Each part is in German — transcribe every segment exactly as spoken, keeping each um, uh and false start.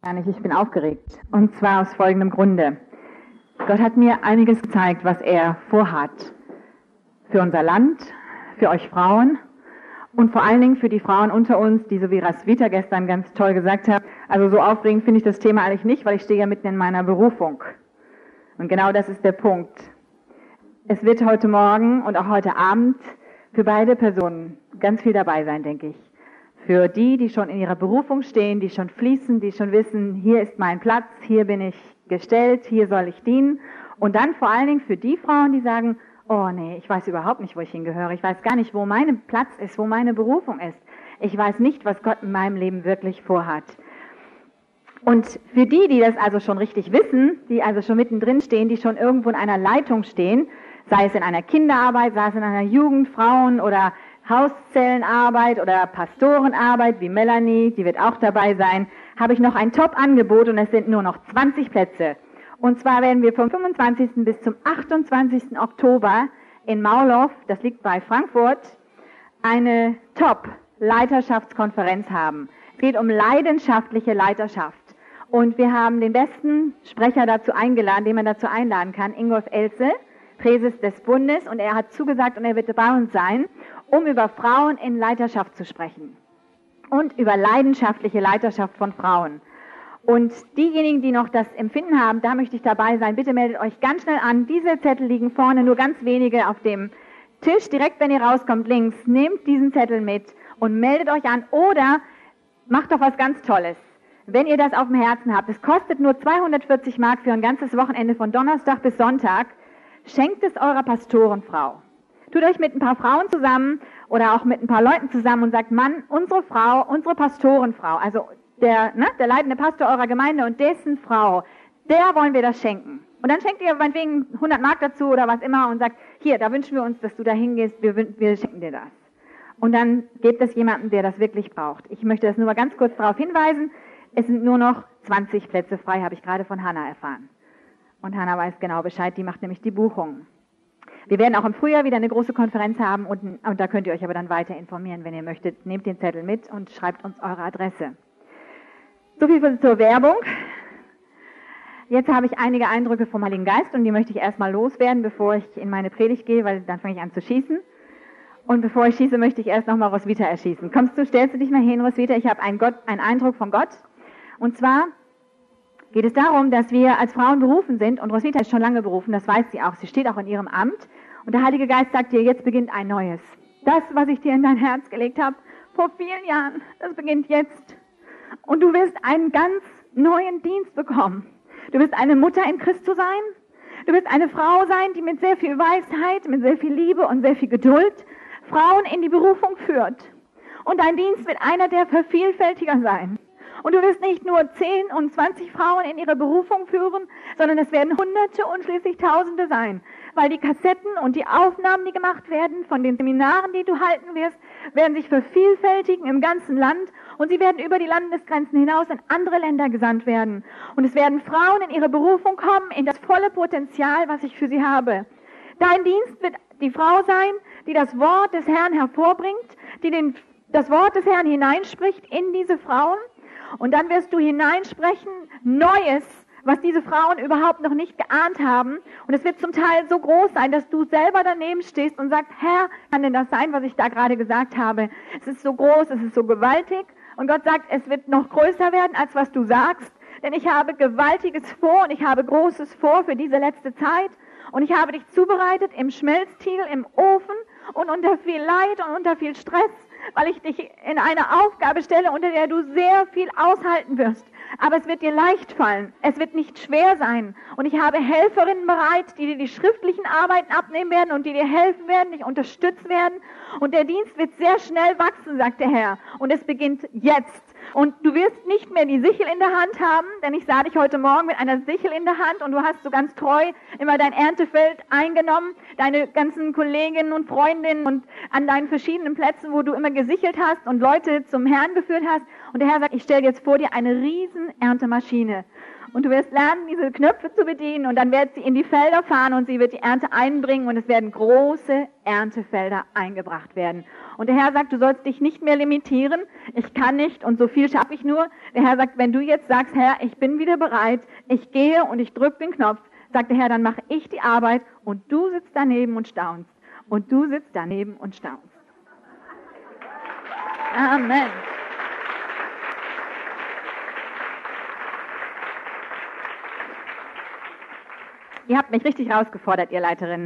Gar nicht, ich bin aufgeregt. Und zwar aus folgendem Grunde. Gott hat mir einiges gezeigt, was er vorhat. Für unser Land, für euch Frauen und vor allen Dingen für die Frauen unter uns, die so wie Rasvita gestern ganz toll gesagt hat. Also so aufregend finde ich das Thema eigentlich nicht, weil ich stehe ja mitten in meiner Berufung. Und genau das ist der Punkt. Es wird heute Morgen und auch heute Abend für beide Personen ganz viel dabei sein, denke ich. Für die, die schon in ihrer Berufung stehen, die schon fließen, die schon wissen, hier ist mein Platz, hier bin ich gestellt, hier soll ich dienen. Und dann vor allen Dingen für die Frauen, die sagen, oh nee, ich weiß überhaupt nicht, wo ich hingehöre. Ich weiß gar nicht, wo mein Platz ist, wo meine Berufung ist. Ich weiß nicht, was Gott in meinem Leben wirklich vorhat. Und für die, die das also schon richtig wissen, die also schon mittendrin stehen, die schon irgendwo in einer Leitung stehen, sei es in einer Kinderarbeit, sei es in einer Jugend-, Frauen- oder Hauszellenarbeit oder Pastorenarbeit wie Melanie, die wird auch dabei sein, habe ich noch ein Top-Angebot und es sind nur noch zwanzig Plätze. Und zwar werden wir vom fünfundzwanzigsten bis zum achtundzwanzigsten Oktober in Maulhof, das liegt bei Frankfurt, eine Top-Leiterschaftskonferenz haben. Es geht um leidenschaftliche Leiterschaft. Und wir haben den besten Sprecher dazu eingeladen, den man dazu einladen kann, Ingolf Elze, Präses des Bundes, und er hat zugesagt und er wird bei uns sein, um über Frauen in Leiterschaft zu sprechen und über leidenschaftliche Leiterschaft von Frauen. Und diejenigen, die noch das Empfinden haben, da möchte ich dabei sein, bitte meldet euch ganz schnell an. Diese Zettel liegen vorne, nur ganz wenige auf dem Tisch, direkt wenn ihr rauskommt links. Nehmt diesen Zettel mit und meldet euch an oder macht doch was ganz Tolles. Wenn ihr das auf dem Herzen habt, es kostet nur zweihundertvierzig Mark für ein ganzes Wochenende von Donnerstag bis Sonntag, schenkt es eurer Pastorenfrau. Tut euch mit ein paar Frauen zusammen oder auch mit ein paar Leuten zusammen und sagt, Mann, unsere Frau, unsere Pastorenfrau, also der, ne, der leitende Pastor eurer Gemeinde und dessen Frau, der wollen wir das schenken. Und dann schenkt ihr meinetwegen hundert Mark dazu oder was immer und sagt, hier, da wünschen wir uns, dass du da hingehst, wir, wir schenken dir das. Und dann gebt es jemandem, der das wirklich braucht. Ich möchte das nur mal ganz kurz darauf hinweisen, es sind nur noch zwanzig Plätze frei, habe ich gerade von Hannah erfahren. Und Hannah weiß genau Bescheid, die macht nämlich die Buchung. Wir werden auch im Frühjahr wieder eine große Konferenz haben und, und da könnt ihr euch aber dann weiter informieren, wenn ihr möchtet. Nehmt den Zettel mit und schreibt uns eure Adresse. So viel zur Werbung. Jetzt habe ich einige Eindrücke vom Heiligen Geist und die möchte ich erstmal loswerden, bevor ich in meine Predigt gehe, weil dann fange ich an zu schießen. Und bevor ich schieße, möchte ich erst nochmal Roswitha erschießen. Kommst du, stellst du dich mal hin, Roswitha? Ich habe einen, Gott, einen Eindruck von Gott. Und zwar geht es darum, dass wir als Frauen berufen sind, und Roswitha ist schon lange berufen, das weiß sie auch, sie steht auch in ihrem Amt, und der Heilige Geist sagt dir, jetzt beginnt ein Neues. Das, was ich dir in dein Herz gelegt habe, vor vielen Jahren, das beginnt jetzt. Und du wirst einen ganz neuen Dienst bekommen. Du wirst eine Mutter in Christus sein, du wirst eine Frau sein, die mit sehr viel Weisheit, mit sehr viel Liebe und sehr viel Geduld Frauen in die Berufung führt. Und dein Dienst wird einer, der vervielfältiger sein. Und du wirst nicht nur zehn und zwanzig Frauen in ihre Berufung führen, sondern es werden Hunderte und schließlich Tausende sein. Weil die Kassetten und die Aufnahmen, die gemacht werden von den Seminaren, die du halten wirst, werden sich vervielfältigen im ganzen Land und sie werden über die Landesgrenzen hinaus in andere Länder gesandt werden. Und es werden Frauen in ihre Berufung kommen, in das volle Potenzial, was ich für sie habe. Dein Dienst wird die Frau sein, die das Wort des Herrn hervorbringt, die den, das Wort des Herrn hineinspricht in diese Frauen. Und dann wirst du hineinsprechen, Neues, was diese Frauen überhaupt noch nicht geahnt haben. Und es wird zum Teil so groß sein, dass du selber daneben stehst und sagst, Herr, kann denn das sein, was ich da gerade gesagt habe? Es ist so groß, es ist so gewaltig. Und Gott sagt, es wird noch größer werden, als was du sagst. Denn ich habe Gewaltiges vor und ich habe Großes vor für diese letzte Zeit. Und ich habe dich zubereitet im Schmelztiegel, im Ofen und unter viel Leid und unter viel Stress, weil ich dich in eine Aufgabe stelle, unter der du sehr viel aushalten wirst. Aber es wird dir leicht fallen. Es wird nicht schwer sein. Und ich habe Helferinnen bereit, die dir die schriftlichen Arbeiten abnehmen werden und die dir helfen werden, dich unterstützen werden. Und der Dienst wird sehr schnell wachsen, sagt der Herr. Und es beginnt jetzt. Und du wirst nicht mehr die Sichel in der Hand haben, denn ich sah dich heute Morgen mit einer Sichel in der Hand und du hast so ganz treu immer dein Erntefeld eingenommen, deine ganzen Kolleginnen und Freundinnen und an deinen verschiedenen Plätzen, wo du immer gesichelt hast und Leute zum Herrn geführt hast. Und der Herr sagt, ich stelle jetzt vor dir eine riesen Erntemaschine. Und du wirst lernen, diese Knöpfe zu bedienen und dann wird sie in die Felder fahren und sie wird die Ernte einbringen und es werden große Erntefelder eingebracht werden. Und der Herr sagt, du sollst dich nicht mehr limitieren, ich kann nicht und so viel schaffe ich nur. Der Herr sagt, wenn du jetzt sagst, Herr, ich bin wieder bereit, ich gehe und ich drücke den Knopf, sagt der Herr, dann mache ich die Arbeit und du sitzt daneben und staunst. Und du sitzt daneben und staunst. Amen. Ihr habt mich richtig rausgefordert, ihr Leiterinnen.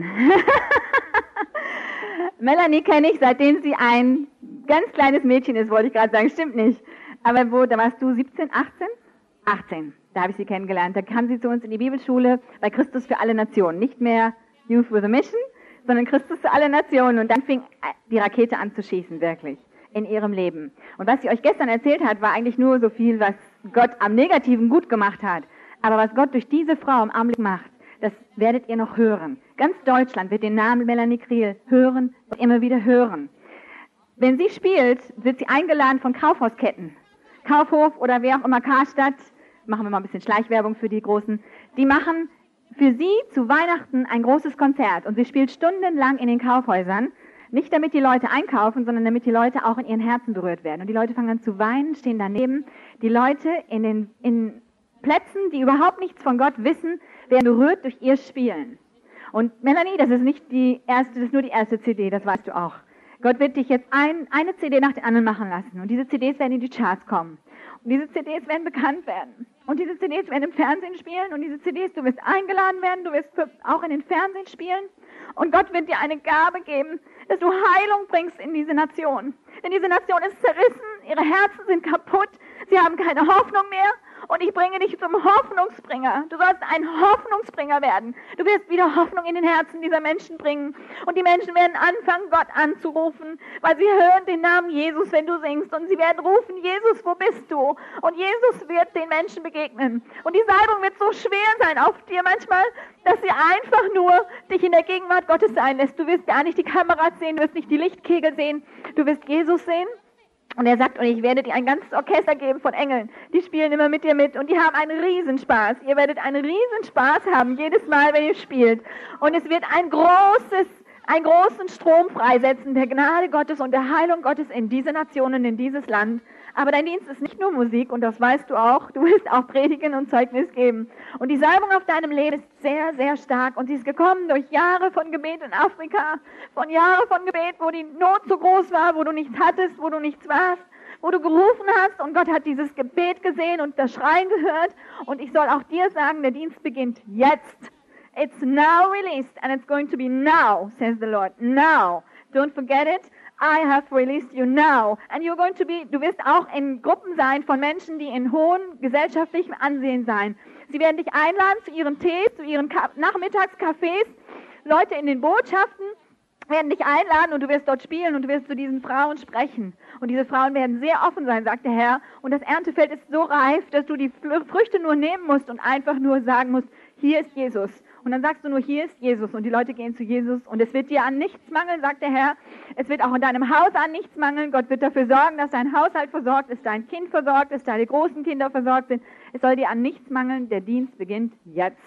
Melanie kenne ich, seitdem sie ein ganz kleines Mädchen ist, wollte ich gerade sagen, stimmt nicht. Aber wo, da warst du siebzehn, achtzehn? achtzehn, da habe ich sie kennengelernt. Da kam sie zu uns in die Bibelschule bei Christus für alle Nationen. Nicht mehr Youth with a Mission, sondern Christus für alle Nationen. Und dann fing die Rakete an zu schießen, wirklich, in ihrem Leben. Und was sie euch gestern erzählt hat, war eigentlich nur so viel, was Gott am Negativen gut gemacht hat. Aber was Gott durch diese Frau im Augenblick macht, das werdet ihr noch hören. Ganz Deutschland wird den Namen Melanie Kriel hören und immer wieder hören. Wenn sie spielt, wird sie eingeladen von Kaufhausketten. Kaufhof oder wer auch immer, Karstadt, machen wir mal ein bisschen Schleichwerbung für die Großen, die machen für sie zu Weihnachten ein großes Konzert und sie spielt stundenlang in den Kaufhäusern, nicht damit die Leute einkaufen, sondern damit die Leute auch in ihren Herzen berührt werden. Und die Leute fangen an zu weinen, stehen daneben. Die Leute in den in Plätzen, die überhaupt nichts von Gott wissen, werden berührt durch ihr Spielen. Und Melanie, das ist nicht die erste, das ist nur die erste C D, das weißt du auch. Gott wird dich jetzt ein, eine C D nach der anderen machen lassen. Und diese C Ds werden in die Charts kommen. Und diese C Ds werden bekannt werden. Und diese C Ds werden im Fernsehen spielen. Und diese C Ds, du wirst eingeladen werden, du wirst auch in den Fernsehen spielen. Und Gott wird dir eine Gabe geben, dass du Heilung bringst in diese Nation. Denn diese Nation ist zerrissen, ihre Herzen sind kaputt, sie haben keine Hoffnung mehr. Und ich bringe dich zum Hoffnungsbringer. Du sollst ein Hoffnungsbringer werden. Du wirst wieder Hoffnung in den Herzen dieser Menschen bringen. Und die Menschen werden anfangen, Gott anzurufen, weil sie hören den Namen Jesus, wenn du singst. Und sie werden rufen, Jesus, wo bist du? Und Jesus wird den Menschen begegnen. Und die Salbung wird so schwer sein auf dir manchmal, dass sie einfach nur dich in der Gegenwart Gottes sein lässt. Du wirst gar nicht die Kameras sehen, du wirst nicht die Lichtkegel sehen, du wirst Jesus sehen. Und er sagt, und ich werde dir ein ganzes Orchester geben von Engeln. Die spielen immer mit dir mit und die haben einen Riesenspaß. Ihr werdet einen Riesenspaß haben, jedes Mal, wenn ihr spielt. Und es wird ein großes, einen großen Strom freisetzen der Gnade Gottes und der Heilung Gottes in diese Nationen, in dieses Land. Aber dein Dienst ist nicht nur Musik und das weißt du auch. Du willst auch predigen und Zeugnis geben. Und die Salbung auf deinem Leben ist sehr, sehr stark. Und sie ist gekommen durch Jahre von Gebet in Afrika. Von Jahren von Gebet, wo die Not so groß war, wo du nichts hattest, wo du nichts warst, wo du gerufen hast. Und Gott hat dieses Gebet gesehen und das Schreien gehört. Und ich soll auch dir sagen, der Dienst beginnt jetzt. It's now released and it's going to be now, says the Lord. Now. Don't forget it. I have released you now. And you're going to be, du wirst auch in Gruppen sein von Menschen, die in hohem gesellschaftlichem Ansehen sein. Sie werden dich einladen zu ihren Tees, zu ihren Ka- Nachmittagscafés. Leute in den Botschaften werden dich einladen und du wirst dort spielen und du wirst zu diesen Frauen sprechen. Und diese Frauen werden sehr offen sein, sagt der Herr. Und das Erntefeld ist so reif, dass du die Früchte nur nehmen musst und einfach nur sagen musst, hier ist Jesus. Und dann sagst du nur, hier ist Jesus. Und die Leute gehen zu Jesus. Und es wird dir an nichts mangeln, sagt der Herr. Es wird auch in deinem Haus an nichts mangeln. Gott wird dafür sorgen, dass dein Haushalt versorgt ist, dein Kind versorgt ist, deine großen Kinder versorgt sind. Es soll dir an nichts mangeln. Der Dienst beginnt jetzt.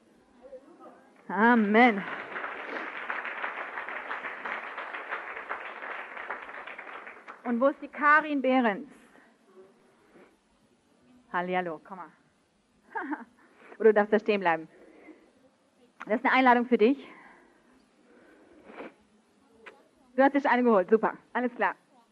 Amen. Und wo ist die Karin Behrens? Hallihallo, komm mal. Oder du darfst da stehen bleiben. Das ist eine Einladung für dich. Du hast dich eine geholt, super, alles klar.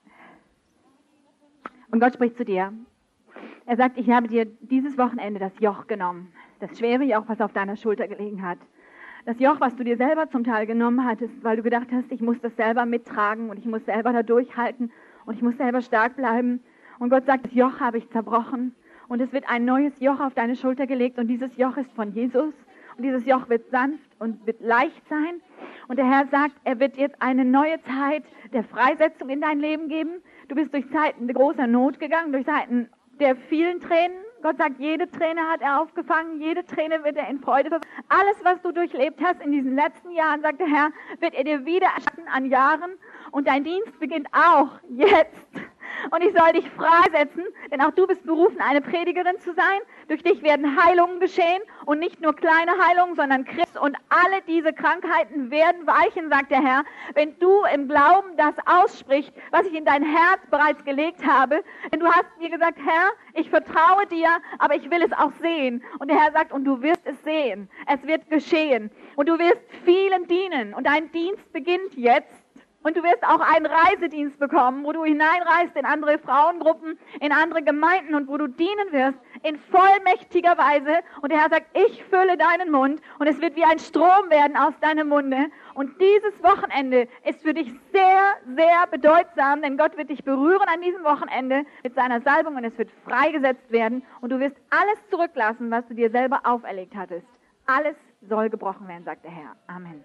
Und Gott spricht zu dir. Er sagt, ich habe dir dieses Wochenende das Joch genommen. Das schwere Joch, was auf deiner Schulter gelegen hat. Das Joch, was du dir selber zum Teil genommen hattest, weil du gedacht hast, ich muss das selber mittragen und ich muss selber da durchhalten und ich muss selber stark bleiben. Und Gott sagt, das Joch habe ich zerbrochen und es wird ein neues Joch auf deine Schulter gelegt und dieses Joch ist von Jesus. Und dieses Joch wird sanft und wird leicht sein. Und der Herr sagt, er wird jetzt eine neue Zeit der Freisetzung in dein Leben geben. Du bist durch Zeiten großer Not gegangen, durch Zeiten der vielen Tränen. Gott sagt, jede Träne hat er aufgefangen, jede Träne wird er in Freude verwandeln. Alles, was du durchlebt hast in diesen letzten Jahren, sagt der Herr, wird er dir wieder erstatten an Jahren. Und dein Dienst beginnt auch jetzt. Und ich soll dich freisetzen, denn auch du bist berufen, eine Predigerin zu sein. Durch dich werden Heilungen geschehen und nicht nur kleine Heilungen, sondern Christ. Und alle diese Krankheiten werden weichen, sagt der Herr, wenn du im Glauben das aussprichst, was ich in dein Herz bereits gelegt habe. Denn du hast mir gesagt, Herr, ich vertraue dir, aber ich will es auch sehen. Und der Herr sagt, und du wirst es sehen. Es wird geschehen. Und du wirst vielen dienen. Und dein Dienst beginnt jetzt. Und du wirst auch einen Reisedienst bekommen, wo du hineinreist in andere Frauengruppen, in andere Gemeinden und wo du dienen wirst in vollmächtiger Weise. Und der Herr sagt, ich fülle deinen Mund und es wird wie ein Strom werden aus deinem Munde. Und dieses Wochenende ist für dich sehr, sehr bedeutsam, denn Gott wird dich berühren an diesem Wochenende mit seiner Salbung und es wird freigesetzt werden. Und du wirst alles zurücklassen, was du dir selber auferlegt hattest. Alles soll gebrochen werden, sagt der Herr. Amen.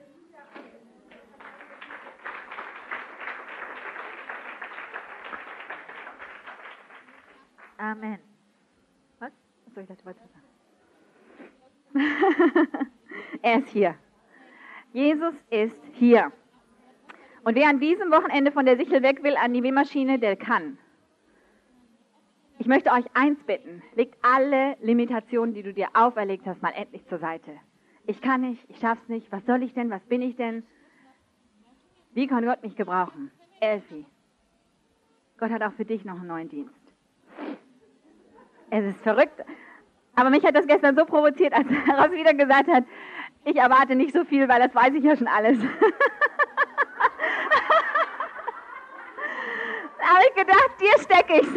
Amen. Was? Was soll ich dazu sagen? Er ist hier. Jesus ist hier. Und wer an diesem Wochenende von der Sichel weg will an die Wehmaschine, der kann. Ich möchte euch eins bitten. Legt alle Limitationen, die du dir auferlegt hast, mal endlich zur Seite. Ich kann nicht, ich schaff's nicht, was soll ich denn, was bin ich denn? Wie kann Gott mich gebrauchen? Elfi. Gott hat auch für dich noch einen neuen Dienst. Es ist verrückt, aber mich hat das gestern so provoziert, als er Ross wieder gesagt hat, ich erwarte nicht so viel, weil das weiß ich ja schon alles. Da habe ich gedacht, dir stecke ich's.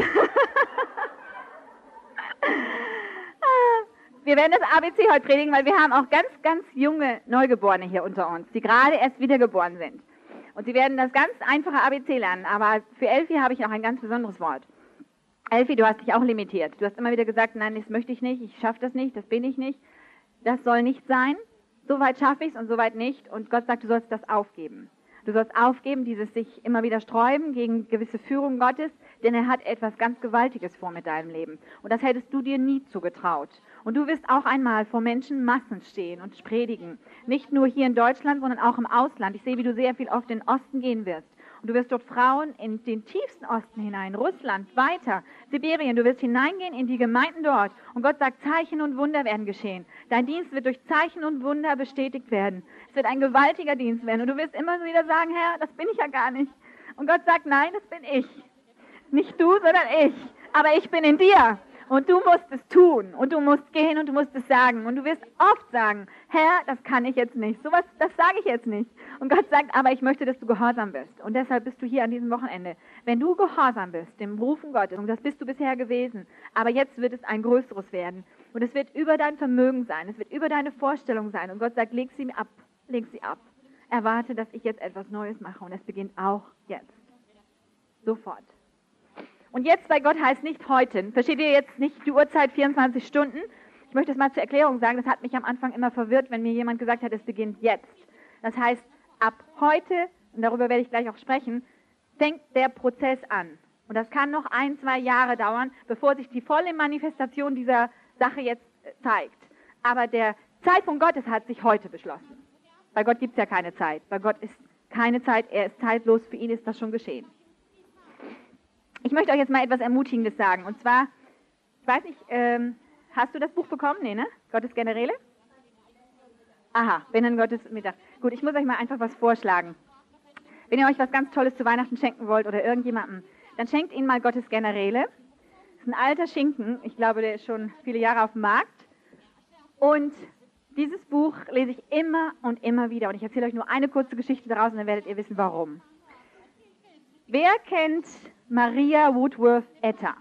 Wir werden das A B C heute predigen, weil wir haben auch ganz, ganz junge Neugeborene hier unter uns, die gerade erst wiedergeboren sind. Und sie werden das ganz einfache A B C lernen, aber für Elfi habe ich auch ein ganz besonderes Wort. Elfi, du hast dich auch limitiert. Du hast immer wieder gesagt, nein, das möchte ich nicht, ich schaffe das nicht, das bin ich nicht. Das soll nicht sein. Soweit schaffe ich es und soweit nicht. Und Gott sagt, du sollst das aufgeben. Du sollst aufgeben, dieses sich immer wieder sträuben gegen gewisse Führung Gottes, denn er hat etwas ganz Gewaltiges vor mit deinem Leben. Und das hättest du dir nie zugetraut. Und du wirst auch einmal vor Menschenmassen stehen und predigen. Nicht nur hier in Deutschland, sondern auch im Ausland. Ich sehe, wie du sehr viel auf den Osten gehen wirst. Und du wirst dort Frauen in den tiefsten Osten hinein, Russland, weiter, Sibirien. Du wirst hineingehen in die Gemeinden dort. Und Gott sagt, Zeichen und Wunder werden geschehen. Dein Dienst wird durch Zeichen und Wunder bestätigt werden. Es wird ein gewaltiger Dienst werden. Und du wirst immer wieder sagen, Herr, das bin ich ja gar nicht. Und Gott sagt, nein, das bin ich. Nicht du, sondern ich. Aber ich bin in dir. Und du musst es tun und du musst gehen und du musst es sagen. Und du wirst oft sagen, Herr, das kann ich jetzt nicht. Sowas, das sage ich jetzt nicht. Und Gott sagt, aber ich möchte, dass du gehorsam bist. Und deshalb bist du hier an diesem Wochenende. Wenn du gehorsam bist, dem Rufen Gottes, und das bist du bisher gewesen, aber jetzt wird es ein größeres werden. Und es wird über dein Vermögen sein, es wird über deine Vorstellung sein. Und Gott sagt, leg sie ab, leg sie ab. Erwarte, dass ich jetzt etwas Neues mache. Und es beginnt auch jetzt. Sofort. Und jetzt bei Gott heißt nicht heute. Versteht ihr jetzt nicht die Uhrzeit vierundzwanzig Stunden? Ich möchte es mal zur Erklärung sagen. Das hat mich am Anfang immer verwirrt, wenn mir jemand gesagt hat, es beginnt jetzt. Das heißt, ab heute, und darüber werde ich gleich auch sprechen, fängt der Prozess an. Und das kann noch ein, zwei Jahre dauern, bevor sich die volle Manifestation dieser Sache jetzt zeigt. Aber der Zeitpunkt Gottes hat sich heute beschlossen. Bei Gott gibt es ja keine Zeit. Bei Gott ist keine Zeit, er ist zeitlos, für ihn ist das schon geschehen. Ich möchte euch jetzt mal etwas Ermutigendes sagen. Und zwar, ich weiß nicht, ähm, hast du das Buch bekommen? Nee, ne? Gottes Generäle? Aha, wenn dann Gottes Mittag. Gut, ich muss euch mal einfach was vorschlagen. Wenn ihr euch was ganz Tolles zu Weihnachten schenken wollt oder irgendjemandem, dann schenkt ihnen mal Gottes Generäle. Das ist ein alter Schinken. Ich glaube, der ist schon viele Jahre auf dem Markt. Und dieses Buch lese ich immer und immer wieder. Und ich erzähle euch nur eine kurze Geschichte daraus und dann werdet ihr wissen, warum. Wer kennt Maria Woodworth Etter?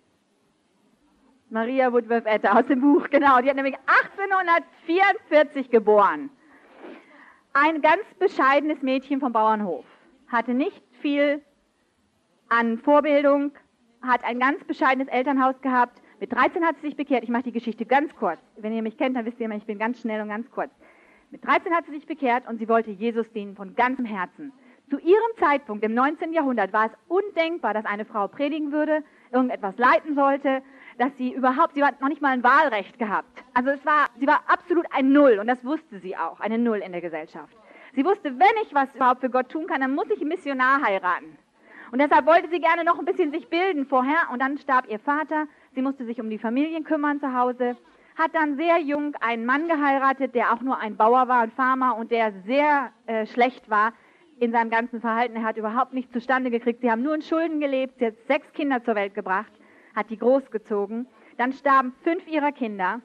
Maria Woodworth Etter aus dem Buch, genau. Die hat nämlich achtzehnhundertvierundvierzig geboren. Ein ganz bescheidenes Mädchen vom Bauernhof. Hatte nicht viel an Vorbildung, hat ein ganz bescheidenes Elternhaus gehabt. Mit dreizehn hat sie sich bekehrt. Ich mache die Geschichte ganz kurz. Wenn ihr mich kennt, dann wisst ihr immer, ich bin ganz schnell und ganz kurz. Mit dreizehn hat sie sich bekehrt und sie wollte Jesus dienen von ganzem Herzen. Zu ihrem Zeitpunkt im neunzehnten Jahrhundert war es undenkbar, dass eine Frau predigen würde, irgendetwas leiten sollte, dass sie überhaupt, sie hat noch nicht mal ein Wahlrecht gehabt. Also es war, sie war absolut ein Null und das wusste sie auch, eine Null in der Gesellschaft. Sie wusste, wenn ich was überhaupt für Gott tun kann, dann muss ich einen Missionar heiraten. Und deshalb wollte sie gerne noch ein bisschen sich bilden vorher. Und dann starb ihr Vater. Sie musste sich um die Familien kümmern zu Hause. Hat dann sehr jung einen Mann geheiratet, der auch nur ein Bauer war, ein Farmer und der sehr äh, schlecht war in seinem ganzen Verhalten. Er hat überhaupt nichts zustande gekriegt. Sie haben nur in Schulden gelebt. Sie hat sechs Kinder zur Welt gebracht, hat die großgezogen. Dann starben fünf ihrer Kinder.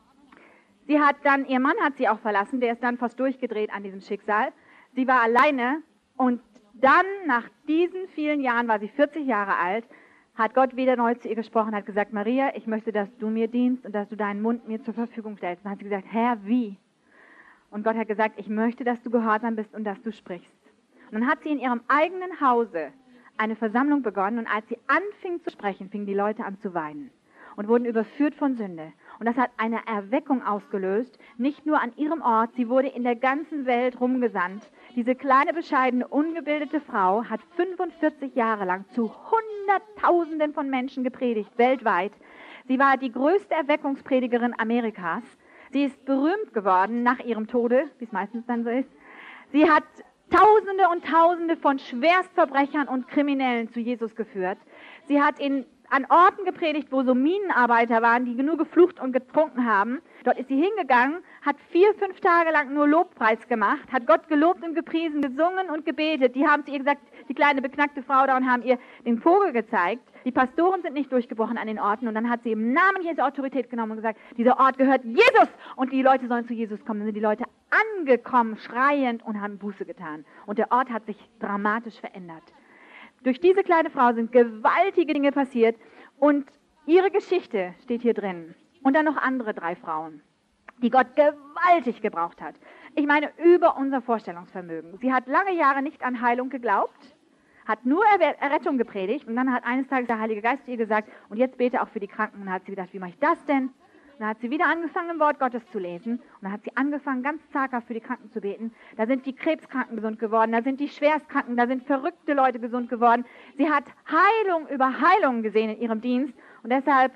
Sie hat dann, ihr Mann hat sie auch verlassen, der ist dann fast durchgedreht an diesem Schicksal. Sie war alleine und dann, nach diesen vielen Jahren, war sie vierzig Jahre alt, hat Gott wieder neu zu ihr gesprochen, hat gesagt, Maria, ich möchte, dass du mir dienst und dass du deinen Mund mir zur Verfügung stellst. Und dann hat sie gesagt, Herr, wie? Und Gott hat gesagt, ich möchte, dass du gehorsam bist und dass du sprichst. Und dann hat sie in ihrem eigenen Hause eine Versammlung begonnen und als sie anfing zu sprechen, fingen die Leute an zu weinen und wurden überführt von Sünde. Und das hat eine Erweckung ausgelöst, nicht nur an ihrem Ort, sie wurde in der ganzen Welt rumgesandt. Diese kleine, bescheidene, ungebildete Frau hat fünfundvierzig Jahre lang zu Hunderttausenden von Menschen gepredigt, weltweit. Sie war die größte Erweckungspredigerin Amerikas. Sie ist berühmt geworden nach ihrem Tode, wie es meistens dann so ist. Sie hat Tausende und Tausende von Schwerstverbrechern und Kriminellen zu Jesus geführt. Sie hat in an Orten gepredigt, wo so Minenarbeiter waren, die nur geflucht und getrunken haben. Dort ist sie hingegangen, hat vier, fünf Tage lang nur Lobpreis gemacht, hat Gott gelobt und gepriesen, gesungen und gebetet. Die haben zu ihr gesagt, die kleine beknackte Frau da, und haben ihr den Vogel gezeigt. Die Pastoren sind nicht durchgebrochen an den Orten und dann hat sie im Namen Jesu Autorität genommen und gesagt, dieser Ort gehört Jesus und die Leute sollen zu Jesus kommen. Dann sind die Leute angekommen, schreiend und haben Buße getan. Und der Ort hat sich dramatisch verändert. Durch diese kleine Frau sind gewaltige Dinge passiert und ihre Geschichte steht hier drin. Und dann noch andere drei Frauen, die Gott gewaltig gebraucht hat. Ich meine, über unser Vorstellungsvermögen. Sie hat lange Jahre nicht an Heilung geglaubt, hat nur Errettung gepredigt und dann hat eines Tages der Heilige Geist zu ihr gesagt, und jetzt bete auch für die Kranken. Und dann hat sie gedacht, wie mache ich das denn? Und dann hat sie wieder angefangen, im Wort Gottes zu lesen. Und dann hat sie angefangen, ganz zaghaft für die Kranken zu beten. Da sind die Krebskranken gesund geworden, da sind die Schwerstkranken, da sind verrückte Leute gesund geworden. Sie hat Heilung über Heilung gesehen in ihrem Dienst. Und deshalb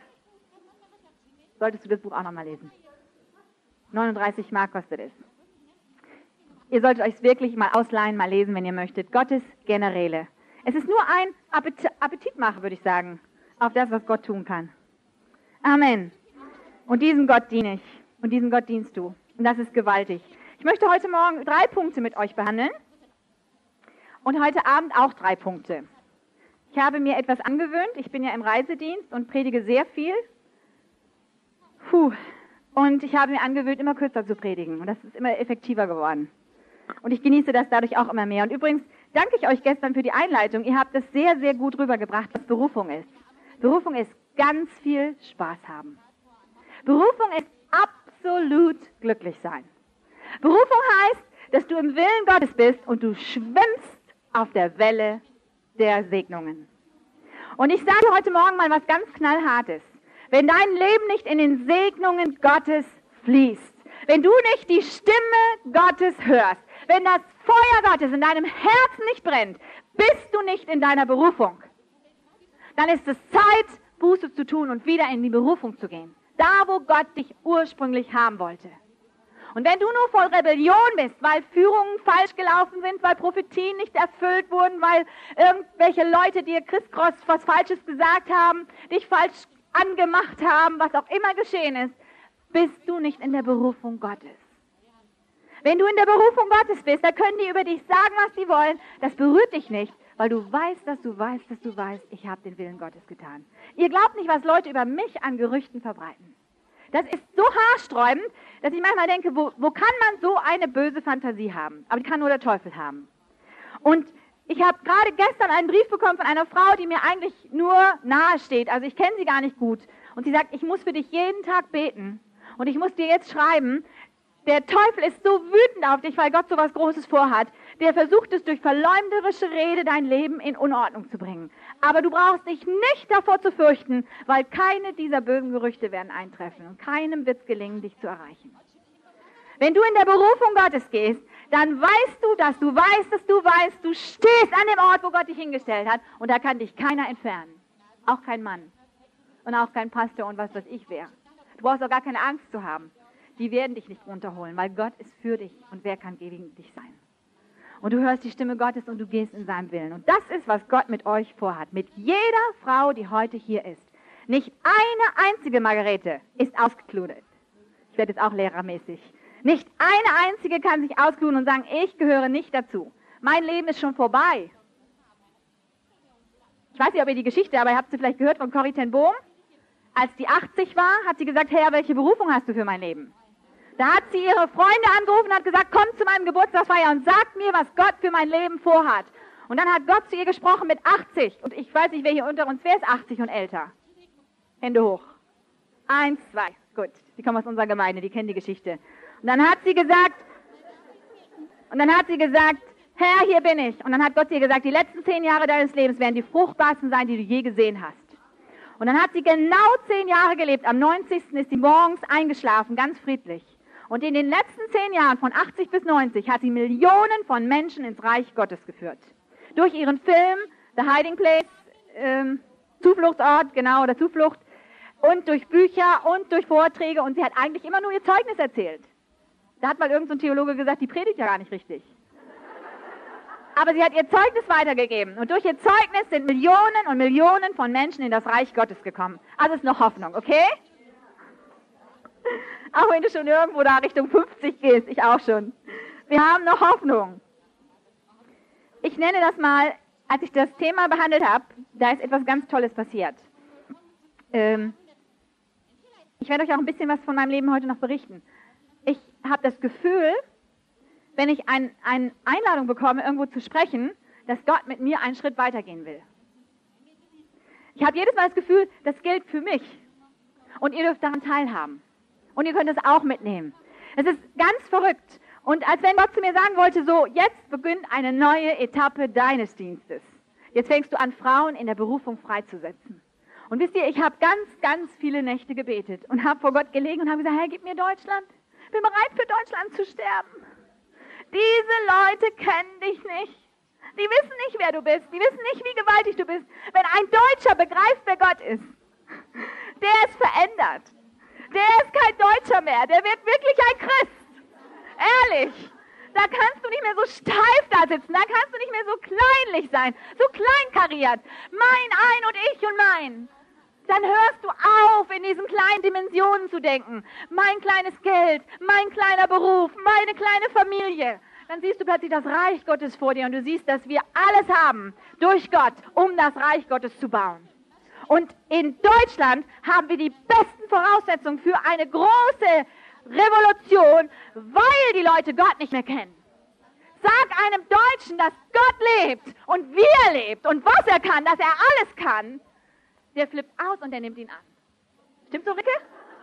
solltest du das Buch auch nochmal lesen. neununddreißig Mark kostet es. Ihr solltet euch wirklich mal ausleihen, mal lesen, wenn ihr möchtet. Gottes Generäle. Es ist nur ein Appetit- Appetitmacher, würde ich sagen, auf das, was Gott tun kann. Amen. Und diesem Gott diene ich. Und diesem Gott dienst du. Und das ist gewaltig. Ich möchte heute Morgen drei Punkte mit euch behandeln. Und heute Abend auch drei Punkte. Ich habe mir etwas angewöhnt. Ich bin ja im Reisedienst und predige sehr viel. Puh. Und ich habe mir angewöhnt, immer kürzer zu predigen. Und das ist immer effektiver geworden. Und ich genieße das dadurch auch immer mehr. Und übrigens danke ich euch gestern für die Einleitung. Ihr habt es sehr, sehr gut rübergebracht, was Berufung ist. Berufung ist ganz viel Spaß haben. Berufung ist absolut glücklich sein. Berufung heißt, dass du im Willen Gottes bist und du schwimmst auf der Welle der Segnungen. Und ich sage heute Morgen mal was ganz Knallhartes. Wenn dein Leben nicht in den Segnungen Gottes fließt, wenn du nicht die Stimme Gottes hörst, wenn das Feuer Gottes in deinem Herzen nicht brennt, bist du nicht in deiner Berufung. Dann ist es Zeit, Buße zu tun und wieder in die Berufung zu gehen. Da, wo Gott dich ursprünglich haben wollte. Und wenn du nur voll Rebellion bist, weil Führungen falsch gelaufen sind, weil Prophetien nicht erfüllt wurden, weil irgendwelche Leute dir Christkross was Falsches gesagt haben, dich falsch angemacht haben, was auch immer geschehen ist, bist du nicht in der Berufung Gottes. Wenn du in der Berufung Gottes bist, da können die über dich sagen, was sie wollen. Das berührt dich nicht, weil du weißt, dass du weißt, dass du weißt, ich habe den Willen Gottes getan. Ihr glaubt nicht, was Leute über mich an Gerüchten verbreiten. Das ist so haarsträubend, dass ich manchmal denke, wo, wo kann man so eine böse Fantasie haben? Aber die kann nur der Teufel haben. Und ich habe gerade gestern einen Brief bekommen von einer Frau, die mir eigentlich nur nahe steht. Also ich kenne sie gar nicht gut. Und sie sagt, ich muss für dich jeden Tag beten. Und ich muss dir jetzt schreiben, der Teufel ist so wütend auf dich, weil Gott so was Großes vorhat. Der versucht es durch verleumderische Rede, dein Leben in Unordnung zu bringen. Aber du brauchst dich nicht davor zu fürchten, weil keine dieser bösen Gerüchte werden eintreffen. Und keinem wird es gelingen, dich zu erreichen. Wenn du in der Berufung Gottes gehst, dann weißt du, dass du weißt, dass du weißt, du stehst an dem Ort, wo Gott dich hingestellt hat. Und da kann dich keiner entfernen. Auch kein Mann. Und auch kein Pastor und was weiß ich wer. Du brauchst auch gar keine Angst zu haben. Die werden dich nicht runterholen, weil Gott ist für dich und wer kann gegen dich sein. Und du hörst die Stimme Gottes und du gehst in seinem Willen. Und das ist, was Gott mit euch vorhat. Mit jeder Frau, die heute hier ist. Nicht eine einzige Margarete ist ausgekludet. Ich werde jetzt auch lehrermäßig. Nicht eine einzige kann sich auskluden und sagen, ich gehöre nicht dazu. Mein Leben ist schon vorbei. Ich weiß nicht, ob ihr die Geschichte, aber ihr habt sie vielleicht gehört von Corrie ten Boom. Als die achtzig war, hat sie gesagt, Herr, welche Berufung hast du für mein Leben? Da hat sie ihre Freunde angerufen und hat gesagt, komm zu meinem Geburtstagsfeier und sag mir, was Gott für mein Leben vorhat. Und dann hat Gott zu ihr gesprochen mit achtzig. Und ich weiß nicht, wer hier unter uns, wer ist achtzig und älter? Hände hoch. Eins, zwei. Gut, die kommen aus unserer Gemeinde, die kennen die Geschichte. Und dann hat sie gesagt, und dann hat sie gesagt, Herr, hier bin ich. Und dann hat Gott ihr gesagt, die letzten zehn Jahre deines Lebens werden die fruchtbarsten sein, die du je gesehen hast. Und dann hat sie genau zehn Jahre gelebt. Am neunzigsten ist sie morgens eingeschlafen, ganz friedlich. Und in den letzten zehn Jahren, von achtzig bis neunzig, hat sie Millionen von Menschen ins Reich Gottes geführt. Durch ihren Film, The Hiding Place, ähm, Zufluchtsort, genau, oder Zuflucht, und durch Bücher und durch Vorträge. Und sie hat eigentlich immer nur ihr Zeugnis erzählt. Da hat mal irgendein so ein Theologe gesagt, die predigt ja gar nicht richtig. Aber sie hat ihr Zeugnis weitergegeben. Und durch ihr Zeugnis sind Millionen und Millionen von Menschen in das Reich Gottes gekommen. Also ist noch Hoffnung, okay? Auch wenn du schon irgendwo da Richtung fünfzig gehst, ich auch schon. Wir haben noch Hoffnung. Ich nenne das mal, als ich das Thema behandelt habe, da ist etwas ganz Tolles passiert. Ähm, ich werde euch auch ein bisschen was von meinem Leben heute noch berichten. Ich habe das Gefühl, wenn ich ein, eine Einladung bekomme, irgendwo zu sprechen, dass Gott mit mir einen Schritt weitergehen will. Ich habe jedes Mal das Gefühl, das gilt für mich. Und ihr dürft daran teilhaben. Und ihr könnt es auch mitnehmen. Es ist ganz verrückt. Und als wenn Gott zu mir sagen wollte, so, jetzt beginnt eine neue Etappe deines Dienstes. Jetzt fängst du an, Frauen in der Berufung freizusetzen. Und wisst ihr, ich habe ganz, ganz viele Nächte gebetet und habe vor Gott gelegen und habe gesagt, Herr, gib mir Deutschland. Ich bin bereit, für Deutschland zu sterben. Diese Leute kennen dich nicht. Die wissen nicht, wer du bist. Die wissen nicht, wie gewaltig du bist. Wenn ein Deutscher begreift, wer Gott ist, der ist verändert. Der ist kein Deutscher mehr. Der wird wirklich ein Christ. Ehrlich. Da kannst du nicht mehr so steif da sitzen. Da kannst du nicht mehr so kleinlich sein. So kleinkariert. Mein, ein und ich und mein. Dann hörst du auf, in diesen kleinen Dimensionen zu denken. Mein kleines Geld, mein kleiner Beruf, meine kleine Familie. Dann siehst du plötzlich das Reich Gottes vor dir und du siehst, dass wir alles haben durch Gott, um das Reich Gottes zu bauen. Und in Deutschland haben wir die besten Voraussetzungen für eine große Revolution, weil die Leute Gott nicht mehr kennen. Sag einem Deutschen, dass Gott lebt und wie er lebt und was er kann, dass er alles kann. Der flippt aus und der nimmt ihn an. Stimmt so, Ricke?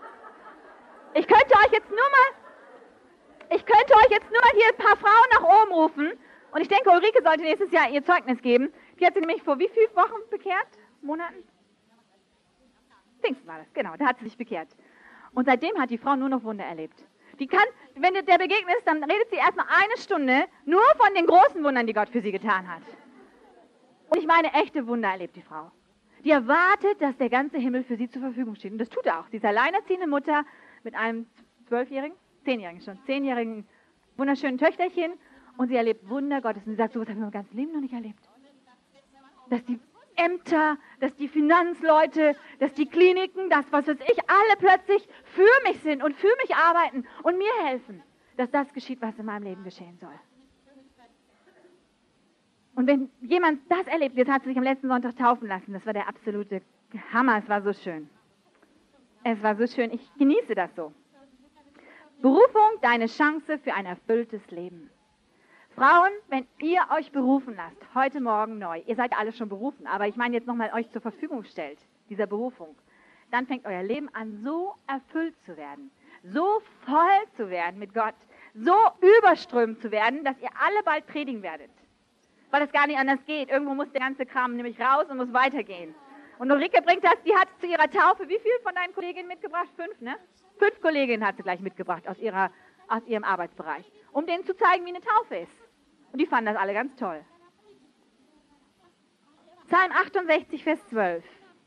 Ich könnte euch jetzt nur mal, ich könnte euch jetzt nur mal hier ein paar Frauen nach oben rufen. Und ich denke, Ulrike sollte nächstes Jahr ihr Zeugnis geben. Die hat sie nämlich vor wie vielen Wochen bekehrt? Monaten? Pfingsten war das, genau, da hat sie sich bekehrt. Und seitdem hat die Frau nur noch Wunder erlebt. Die kann, wenn der begegnet ist, dann redet sie erstmal eine Stunde nur von den großen Wundern, die Gott für sie getan hat. Und ich meine, echte Wunder erlebt die Frau. Die erwartet, dass der ganze Himmel für sie zur Verfügung steht. Und das tut er auch. Sie ist alleinerziehende Mutter mit einem zwölfjährigen, zehnjährigen schon, zehnjährigen, wunderschönen Töchterchen. Und sie erlebt Wunder Gottes. Und sie sagt, so was habe ich mein ganzes Leben noch nicht erlebt. Dass die Ämter, dass die Finanzleute, dass die Kliniken, das, was weiß ich, alle plötzlich für mich sind und für mich arbeiten und mir helfen, dass das geschieht, was in meinem Leben geschehen soll. Und wenn jemand das erlebt, jetzt hat sie sich am letzten Sonntag taufen lassen, das war der absolute Hammer, es war so schön. Es war so schön, ich genieße das so. Berufung, deine Chance für ein erfülltes Leben. Frauen, wenn ihr euch berufen lasst, heute Morgen neu, ihr seid alle schon berufen, aber ich meine jetzt nochmal euch zur Verfügung stellt, dieser Berufung, dann fängt euer Leben an, so erfüllt zu werden, so voll zu werden mit Gott, so überströmend zu werden, dass ihr alle bald predigen werdet. Weil es gar nicht anders geht. Irgendwo muss der ganze Kram nämlich raus und muss weitergehen. Und Ulrike bringt das, die hat zu ihrer Taufe, wie viel von deinen Kolleginnen mitgebracht? Fünf, ne? Fünf Kolleginnen hat sie gleich mitgebracht aus, ihrer, aus ihrem Arbeitsbereich, um denen zu zeigen, wie eine Taufe ist. Und die fanden das alle ganz toll. Psalm achtundsechzig, Vers zwölf.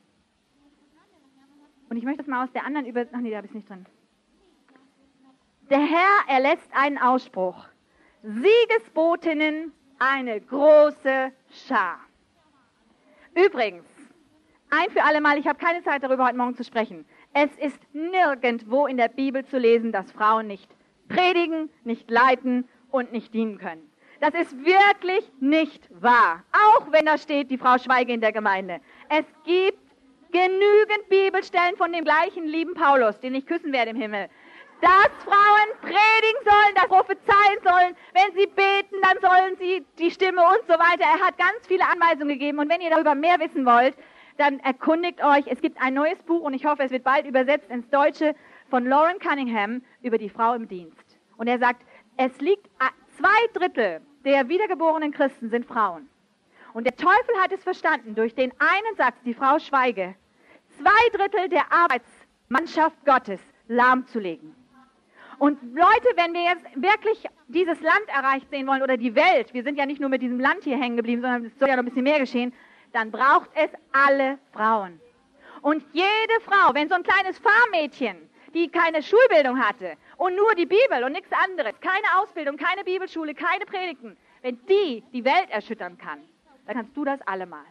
Und ich möchte das mal aus der anderen über... Ach nee, da habe ich es nicht drin. Der Herr erlässt einen Ausspruch. Siegesbotinnen eine große Schar. Übrigens, ein für alle Mal, ich habe keine Zeit darüber heute Morgen zu sprechen. Es ist nirgendwo in der Bibel zu lesen, dass Frauen nicht predigen, nicht leiten und nicht dienen können. Das ist wirklich nicht wahr. Auch wenn da steht, die Frau schweige in der Gemeinde. Es gibt genügend Bibelstellen von dem gleichen lieben Paulus, den ich küssen werde im Himmel, dass Frauen predigen sollen, dass prophezeien sollen. Wenn sie beten, dann sollen sie die Stimme und so weiter. Er hat ganz viele Anweisungen gegeben. Und wenn ihr darüber mehr wissen wollt, dann erkundigt euch. Es gibt ein neues Buch und ich hoffe, es wird bald übersetzt ins Deutsche von Lauren Cunningham über die Frau im Dienst. Und er sagt, es liegt zwei Drittel der wiedergeborenen Christen sind Frauen. Und der Teufel hat es verstanden, durch den einen Satz, die Frau schweige, zwei Drittel der Arbeitsmannschaft Gottes lahmzulegen. Und Leute, wenn wir jetzt wirklich dieses Land erreicht sehen wollen oder die Welt, wir sind ja nicht nur mit diesem Land hier hängen geblieben, sondern es soll ja noch ein bisschen mehr geschehen, dann braucht es alle Frauen. Und jede Frau, wenn so ein kleines Farmmädchen, die keine Schulbildung hatte und nur die Bibel und nichts anderes, keine Ausbildung, keine Bibelschule, keine Predigten, wenn die die Welt erschüttern kann, dann kannst du das allemal.